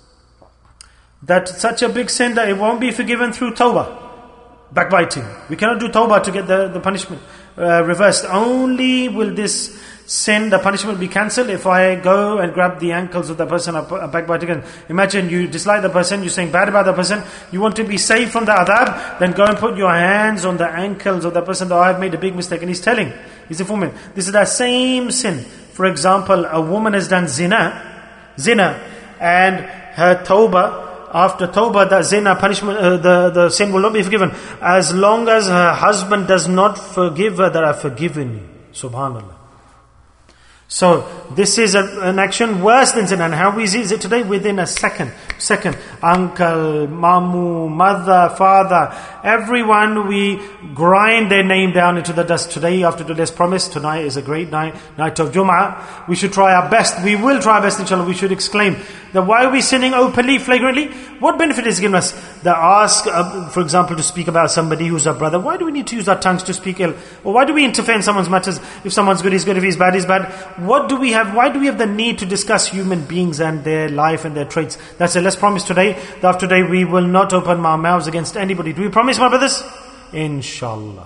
that's such a big sin that it won't be forgiven through tawbah, backbiting. We cannot do tawbah to get the punishment reversed. Only will this sin, the punishment, be cancelled if I go and grab the ankles of the person and backbite again. Imagine you dislike the person, you're saying bad about the person, you want to be saved from the adhab, then go and put your hands on the ankles of the person that I've made a big mistake. And he's informing. This is that same sin. For example, a woman has done zina, and her tawbah, after tawbah, the zina punishment, the sin will not be forgiven, as long as her husband does not forgive her that I've forgiven you. Subhanallah. So this is an action worse than zina. And how easy is it today? Within a second. Uncle, mamu, mother, father, everyone, we grind their name down into the dust. Today, after today's promise, tonight is a great night of Jum'ah. We should try our best. We will try our best, inshallah. We should exclaim that why are we sinning openly, flagrantly? What benefit is given us? That ask, for example, to speak about somebody who's our brother. Why do we need to use our tongues to speak ill? Or why do we interfere in someone's matters? If someone's good, he's good. If he's bad, he's bad. Why do we have the need to discuss human beings and their life and their traits? That's it. Let's promise today that after today we will not open our mouths against anybody. Do we promise, my brothers? Inshallah.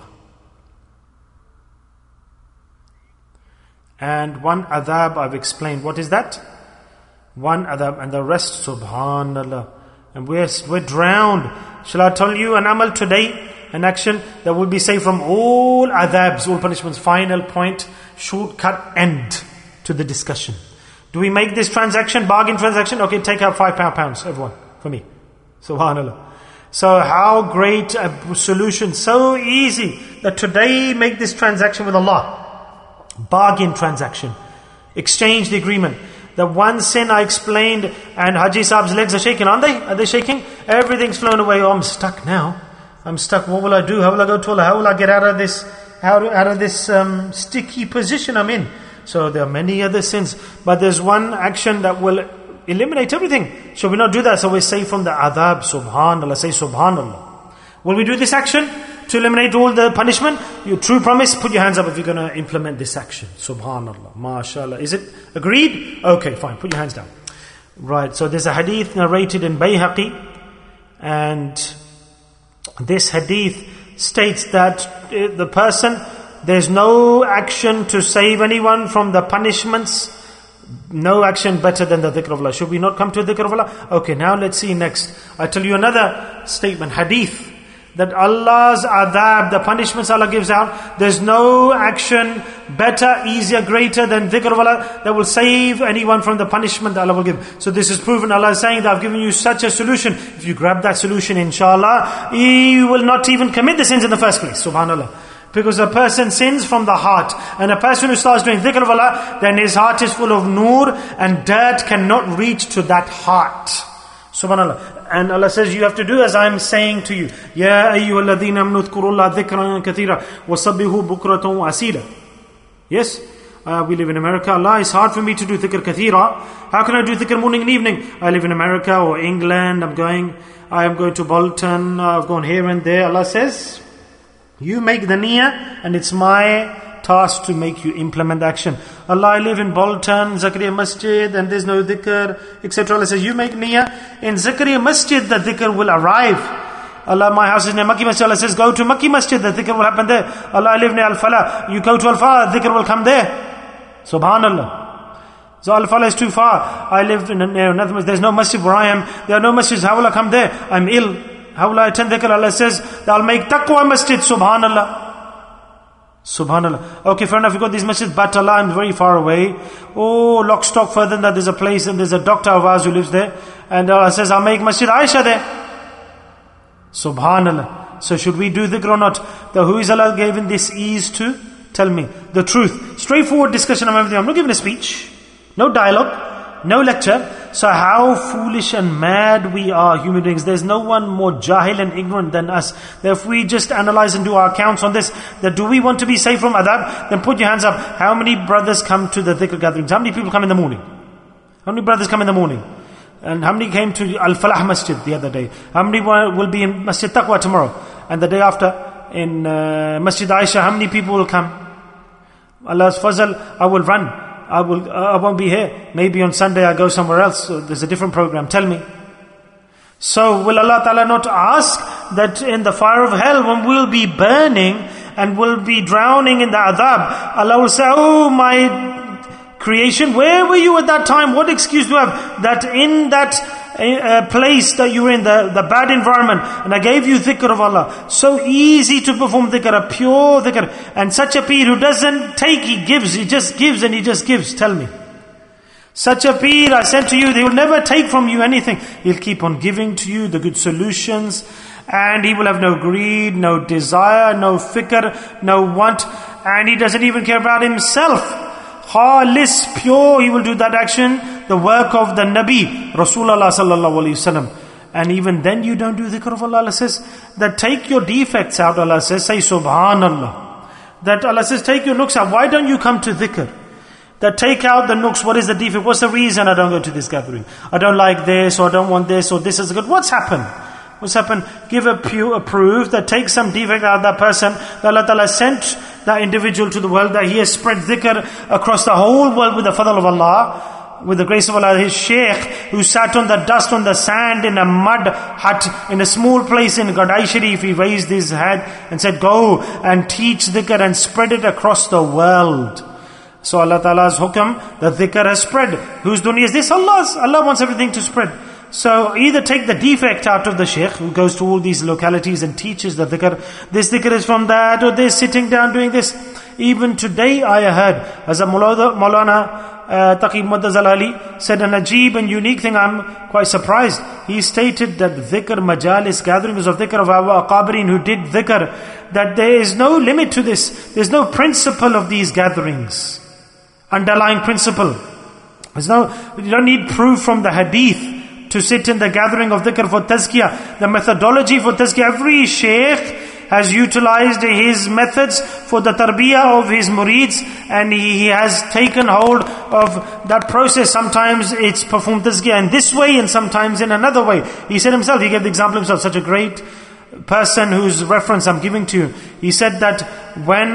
And one adhab I've explained. What is that? One adhab, and the rest, subhanallah. And we're drowned. Shall I tell you an amal today? An action that will be saved from all adhabs, all punishments. Final point, shortcut end to the discussion. Do we make this transaction, bargain transaction? Okay, take out £5, everyone, for me. Subhanallah. So how great a solution. So easy that today make this transaction with Allah. Bargain transaction. Exchange the agreement. The one sin I explained, and Haji Saab's legs are shaking, aren't they? Are they shaking? Everything's flown away. Oh, I'm stuck now. I'm stuck. What will I do? How will I go to Allah? How will I get out of this sticky position I'm in? So there are many other sins, but there's one action that will eliminate everything. Shall we not do that? So we're safe from the adhab. Subhanallah. Say Subhanallah. Will we do this action to eliminate all the punishment? Your true promise, put your hands up if you're going to implement this action. Subhanallah. MashaAllah. Is it agreed? Okay, fine. Put your hands down. Right. So there's a hadith narrated in Bayhaqi, and this hadith states that the person, there's no action to save anyone from the punishments. No action better than the dhikr of Allah. Should we not come to the dhikr of Allah? Okay, now let's see next. I tell you another statement, hadith, that Allah's adhab, the punishments Allah gives out, there's no action better, easier, greater than dhikr of Allah that will save anyone from the punishment that Allah will give. So this is proven. Allah is saying that I've given you such a solution. If you grab that solution, inshallah, you will not even commit the sins in the first place. Subhanallah. Because a person sins from the heart. And a person who starts doing dhikr of Allah, then his heart is full of noor, and dirt cannot reach to that heart. Subhanallah. And Allah says, you have to do as I'm saying to you. Ya ayyuhalladhina amanu dhkurullaha dhikran kathira wasabbihu bukratan wa asila. Yes? We live in America. Allah, it's hard for me to do dhikr kathira. How can I do dhikr morning and evening? I live in America or England. I am going to Bolton. I've gone here and there. Allah says, you make the niyyah, and it's my task to make you implement the action. Allah, I live in Bolton, Zakaria Masjid, and there's no dhikr, etc. Allah says, you make niyyah. In Zakaria Masjid, the dhikr will arrive. Allah, my house is near Makki Masjid. Allah says, go to Makki Masjid, the dhikr will happen there. Allah, I live near Al-Falah. You go to Al-Falah, dhikr will come there. Subhanallah. So Al-Falah is too far. I live in another masjid. There's no masjid where I am. There are no masjids. How will I come there? I'm ill. How will I attend dhikr? Allah says, I'll make taqwa masjid. Subhanallah. Subhanallah. Okay, fair enough, you got these masjids, but Allah, I'm very far away. Oh, lock, stock, further than that, there's a place, and there's a doctor of ours who lives there. And Allah says, I'll make Masjid Aisha there. Subhanallah. So should we do dhikr or not? Who is Allah given this ease to? Tell me the truth. Straightforward discussion of everything. I'm not giving a speech. No dialogue. No lecture. So how foolish and mad we are, human beings. There's no one more jahil and ignorant than us. That if we just analyze and do our accounts on this, that do we want to be safe from adhab? Then put your hands up. How many brothers come to the dhikr gatherings? How many people come in the morning? How many brothers come in the morning? And how many came to Al-Falah Masjid the other day? How many will be in Masjid Taqwa tomorrow? And the day after in Masjid Aisha, how many people will come? Allah's fazal, I will run. I won't be here. Maybe on Sunday I go somewhere else. So there's a different program. Tell me. So will Allah Ta'ala not ask that in the fire of hell, when we'll be burning and we'll be drowning in the adhab, Allah will say, oh my creation, where were you at that time? What excuse do you have? That in that place that you were in, the bad environment, and I gave you dhikr of Allah. So easy to perform dhikr, a pure dhikr. And such a peer who doesn't take, he gives. He just gives and he just gives. Tell me. Such a peer, I said to you, he will never take from you anything. He'll keep on giving to you the good solutions. And he will have no greed, no desire, no fikr, no want. And he doesn't even care about himself. Khalis, pure, he will do that action, the work of the Nabi, Rasulullah sallallahu alayhi wasallam. And even then you don't do dhikr of Allah. Allah says that take your defects out. Allah says, say subhanallah. That Allah says take your nooks out. Why don't you come to dhikr? That take out the nooks. What is the defect? What's the reason I don't go to this gathering? I don't like this, or I don't want this, or this is good. What's happened? What's happened? Give a proof that takes some defect out of that person. That Allah Ta'ala sent that individual to the world, that he has spread dhikr across the whole world with the fadl of Allah, with the grace of Allah. His sheikh who sat on the dust, on the sand, in a mud hut, in a small place in Gadai Sharif, he raised his head and said, go and teach dhikr and spread it across the world. So Allah Ta'ala's hukam, the dhikr has spread. Whose dunya is this? Allah's. Allah wants everything to spread. So either take the defect out of the sheikh who goes to all these localities and teaches the dhikr. This dhikr is from that, or this sitting down doing this. Even today I heard, as a Maulana Taqi Muhammad Zalali said an ajib and unique thing. I'm quite surprised. He stated that dhikr majalis, gatherings of dhikr of our aqabirin who did dhikr, that there is no limit to this. There's no principle of these gatherings. Underlying principle. You don't need proof from the hadith to sit in the gathering of dhikr for tazkiyah. The methodology for tazkiyah, every sheikh has utilized his methods for the tarbiyah of his murids, and he has taken hold of that process. Sometimes it's performed tazkiyah in this way, and sometimes in another way. He said himself, he gave the example himself, such a great person whose reference I'm giving to you. He said that when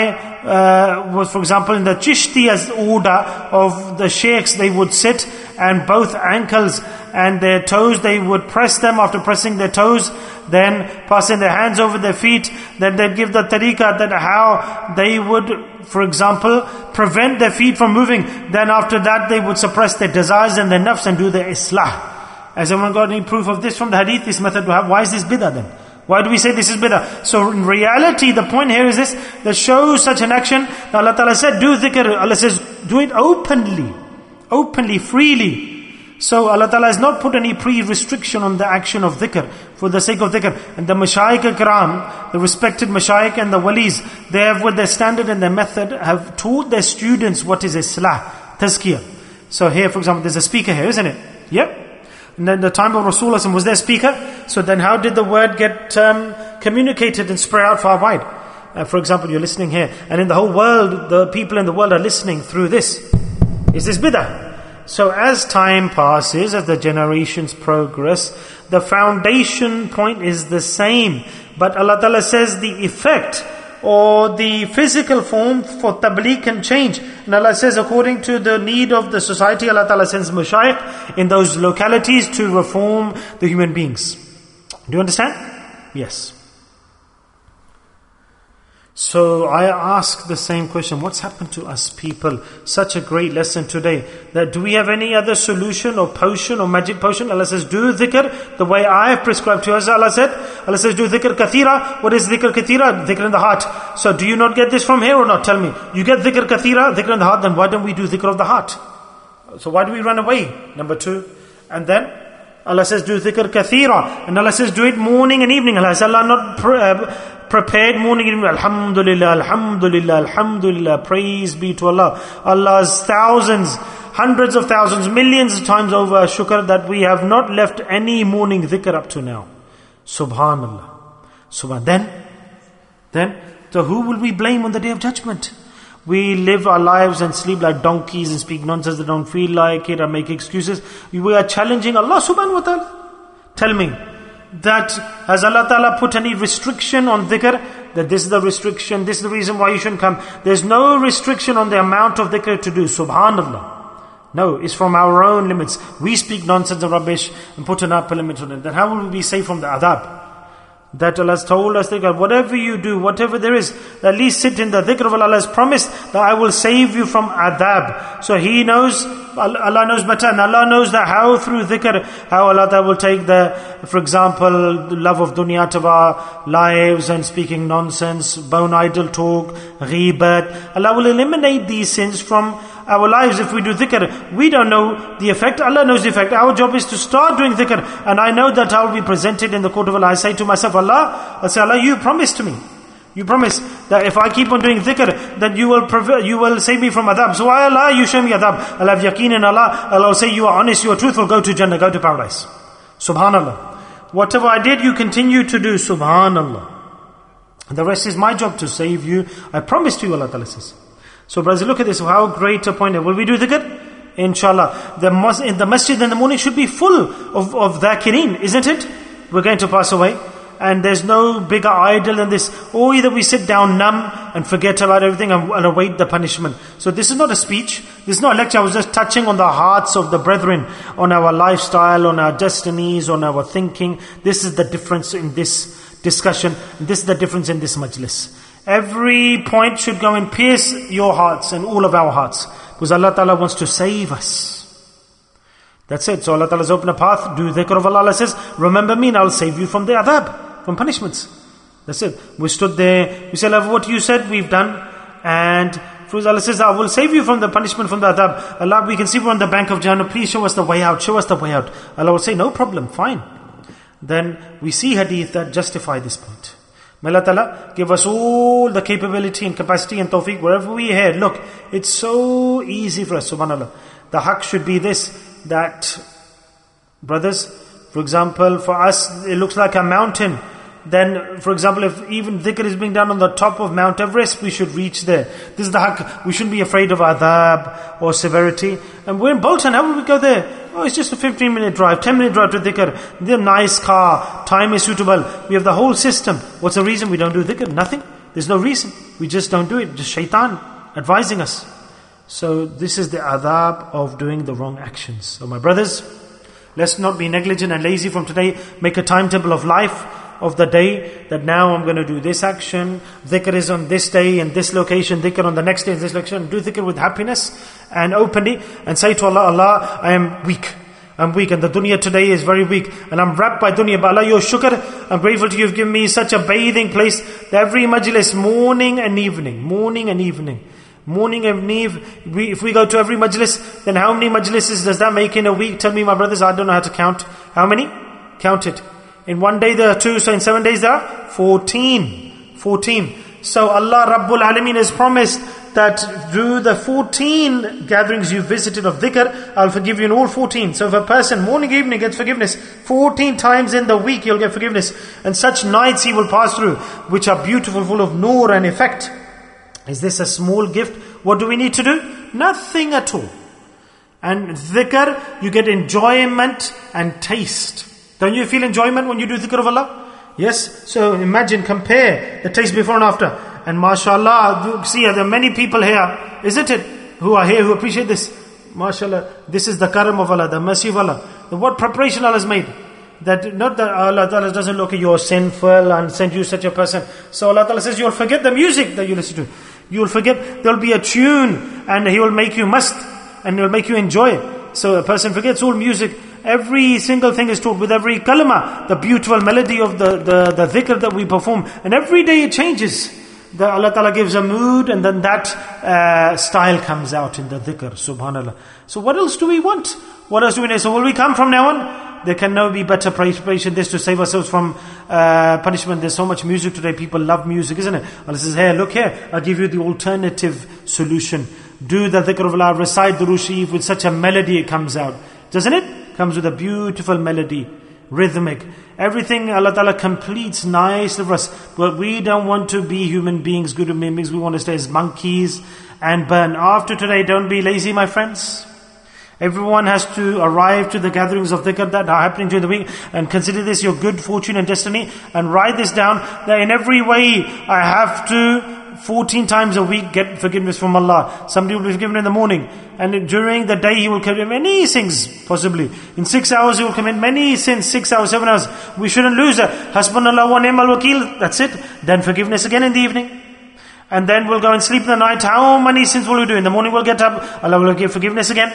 I was, for example, in the Chishtiya's order of the sheikhs, they would sit and both ankles and their toes, they would press them. After pressing their toes, then passing their hands over their feet, then they'd give the tariqah that how they would, for example, prevent their feet from moving. Then after that they would suppress their desires and their nafs and do their islah. Has anyone got any proof of this from the hadith, this method to have? Why is this bid'ah then? Why do we say this is bid'ah? So in reality, the point here is this, that shows such an action. Now Allah Ta'ala said, do dhikr. Allah says, do it openly, freely. So Allah Ta'ala has not put any pre-restriction on the action of dhikr, for the sake of dhikr. And the Mashayikh al-Kiram, the respected Mashayikh and the Walis, they have with their standard and their method, have taught their students what is Islah, Tazkiyah. So here, for example, there's a speaker here, isn't it? Yep. And then the time of Rasulullah, was there a speaker? So then how did the word get communicated and spread out far wide? For example, you're listening here, and in the whole world, the people in the world are listening through this. Is this bid'ah? So as time passes, as the generations progress, the foundation point is the same. But Allah Ta'ala says the effect or the physical form for tabligh can change. And Allah says according to the need of the society, Allah Ta'ala sends mashayikh in those localities to reform the human beings. Do you understand? Yes. So I ask the same question, what's happened to us people? Such a great lesson today. That do we have any other solution or potion or magic potion? Allah says, do dhikr the way I have prescribed to us. Allah says, do dhikr kathira. What is dhikr kathira? Dhikr in the heart. So do you not get this from here or not? Tell me. You get dhikr kathira, dhikr in the heart, then why don't we do dhikr of the heart? So why do we run away? Number 2. And then Allah says, do dhikr kathira. And Allah says, do it morning and evening. Allah says, Allah not prepared morning and evening. Alhamdulillah, Alhamdulillah, Alhamdulillah. Praise be to Allah. Allah's thousands, hundreds of thousands, millions of times over shukr that we have not left any morning dhikr up to now. Subhanallah. Then, so who will we blame on the Day of Judgment? We live our lives and sleep like donkeys and speak nonsense that don't feel like it or make excuses. We are challenging Allah subhanahu wa ta'ala. Tell me, that has Allah Ta'ala put any restriction on dhikr? That this is the restriction, this is the reason why you shouldn't come. There's no restriction on the amount of dhikr to do. Subhanallah. No, it's from our own limits. We speak nonsense and rubbish and put an upper limit on it. Then how will we be safe from the adab? That Allah has told us that whatever you do, whatever there is, at least sit in the dhikr of Allah. Allah has promised that I will save you from adab. So He knows, Allah knows better, and Allah knows that how through dhikr, how Allah will take for example, the love of dunya out of our lives and speaking nonsense, bone idle talk, ghibat. Allah will eliminate these sins from our lives if we do dhikr. We don't know the effect, Allah knows the effect. Our job is to start doing dhikr, and I know that I will be presented in the court of Allah. I say to myself, I'll say, Allah, you promised to me. You promise that if I keep on doing dhikr, then you will save me from adab. So why Allah, you show me adab? I'll have yaqeen in Allah. Allah will say, you are honest, you are truthful, go to Jannah, go to paradise. Subhanallah. Whatever I did, you continue to do. Subhanallah. The rest is my job to save you. I promise to you, Allah Ta'ala says. So brothers, look at this, how great a point. Will we do dhikr? Inshallah. The masjid in the morning should be full of dhakirin, isn't it? We're going to pass away. And there's no bigger idol than this. Or either we sit down numb and forget about everything and await the punishment. So this is not a speech. This is not a lecture. I was just touching on the hearts of the brethren, on our lifestyle, on our destinies, on our thinking. This is the difference in this discussion. This is the difference in this majlis. Every point should go and pierce your hearts and all of our hearts. Because Allah Ta'ala wants to save us. That's it. So Allah Ta'ala has opened a path. Do dhikr of Allah. Allah says, remember me and I'll save you from the adab, from punishments. That's it. We stood there. We said, Allah, what you said, we've done. And Allah says, I will save you from the punishment, from the adab. Allah, we can see we're on the bank of Jannah. Please show us the way out. Show us the way out. Allah will say, no problem. Fine. Then we see hadith that justify this point. May Allah Ta'ala give us all the capability and capacity and tawfiq wherever we head. Look, it's so easy for us, subhanAllah. The haqq should be this, that, brothers, for example, for us, it looks like a mountain. Then, for example, if even dhikr is being done on the top of Mount Everest, we should reach there. This is the haqq. We shouldn't be afraid of adhab or severity. And we're in Bolton, how will we go there? Oh, it's just a 15-minute drive, 10-minute drive to dhikr. They're a nice car, time is suitable. We have the whole system. What's the reason we don't do dhikr? Nothing. There's no reason. We just don't do it. Just shaitan advising us. So this is the adhab of doing the wrong actions. So my brothers, let's not be negligent and lazy from today. Make a timetable of life, of the day, that now I'm going to do this action. Dhikr is on this day in this location. Dhikr on the next day in this location. Do dhikr with happiness and openly, and say to Allah, Allah, I am weak. I'm weak, and the dunya today is very weak, and I'm wrapped by dunya. But Allah, your shukr, I'm grateful to you. You've given me such a bathing place. Every majlis, morning and evening. Morning and evening. Morning and eve. If we go to every majlis, then how many majlises does that make in a week? Tell me, my brothers, I don't know how to count. How many? Count it. In one day there are 2, so in 7 days there are 14. 14. So Allah Rabbul Alameen has promised that through the 14 gatherings you visited of dhikr, I'll forgive you in all 14. So if a person morning, evening gets forgiveness, 14 times in the week he'll get forgiveness. And such nights he will pass through, which are beautiful, full of nur and effect. Is this a small gift? What do we need to do? Nothing at all. And dhikr, you get enjoyment and taste. Don't you feel enjoyment when you do dhikr of Allah? Yes? So imagine, compare the taste before and after. And mashallah, see, there are many people here, isn't it? Who are here, who appreciate this. Mashallah, this is the karam of Allah, the mercy of Allah. What preparation Allah has made. That not that Allah Ta'ala doesn't look at you're sinful and send you such a person. So Allah Ta'ala says you'll forget the music that you listen to. You'll forget, there'll be a tune and He will make you must and He will make you enjoy it. So a person forgets all music. Every single thing is taught with every kalima, the beautiful melody of the dhikr that we perform. And every day it changes. Allah Ta'ala gives a mood and then that style comes out in the dhikr, subhanallah. So what else do we want? What else do we need? So will we come from now on? There can never be better preparation this to save ourselves from punishment. There's so much music today. People love music, isn't it? Allah says, hey, look here. I'll give you the alternative solution. Do the dhikr of Allah, recite Durood Sharif with such a melody it comes out. Doesn't it? Comes with a beautiful melody. Rhythmic. Everything Allah Ta'ala completes nicely for us. But we don't want to be human beings, good human beings. We want to stay as monkeys and burn. After today, don't be lazy, my friends. Everyone has to arrive to the gatherings of dhikr that are happening during the week and consider this your good fortune and destiny and write this down that in every way I have to 14 times a week get forgiveness from Allah. Somebody will be forgiven in the morning and during the day he will commit many sins possibly. In 6 hours he will commit many sins, 6 hours, 7 hours. We shouldn't lose that. Hasbunallah wa ni'mal wakeel, that's it. Then forgiveness again in the evening. And then we'll go and sleep in the night. How many sins will we do? In the morning we'll get up, Allah will give forgiveness again.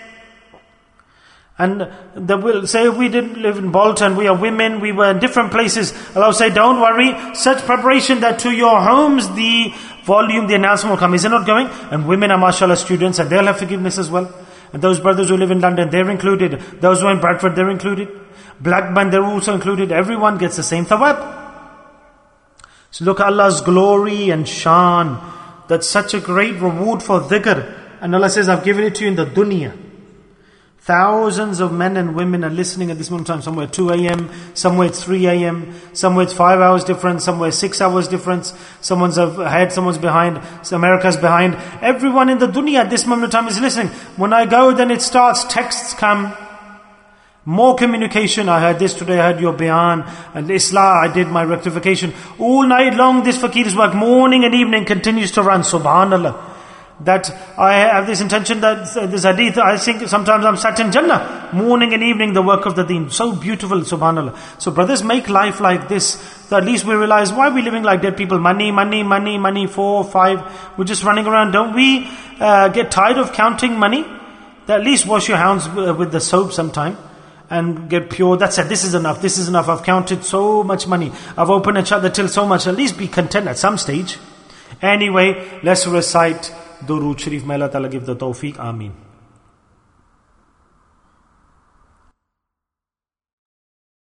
And we'll say if we didn't live in Bolton, we are women, we were in different places. Allah will say, don't worry, such preparation that to your homes the volume, the announcement will come. Is it not going? And women are mashallah students and they'll have forgiveness as well. And those brothers who live in London, they're included. Those who are in Bradford, they're included. Blackburn, they're also included. Everyone gets the same thawab. So look at Allah's glory and shan. That's such a great reward for dhikr. And Allah says, I've given it to you in the dunya. Thousands of men and women are listening at this moment in time. Somewhere 2 a.m., somewhere it's 3 a.m., somewhere it's 5 hours difference, somewhere 6 hours difference. Someone's ahead, someone's behind, America's behind. Everyone in the dunya at this moment in time is listening. When I go, then it starts, texts come. More communication. I heard this today, I heard your bayan. And Islah, I did my rectification. All night long this fakir's work, morning and evening, continues to run. Subhanallah. That I have this intention that this hadith, I think sometimes I'm sat in Jannah, morning and evening, the work of the deen. So beautiful, subhanallah. So brothers, make life like this. So at least we realize, why are we living like dead people? Money, money, money, money, 4, 5. We're just running around. Don't we get tired of counting money? At least wash your hands with the soap sometime and get pure. That's it. This is enough. This is enough. I've counted so much money. I've opened and shut the till so much. At least be content at some stage. Anyway, let's recite Durood Sharif. May Allah Ta'ala give the tawfiq. Ameen.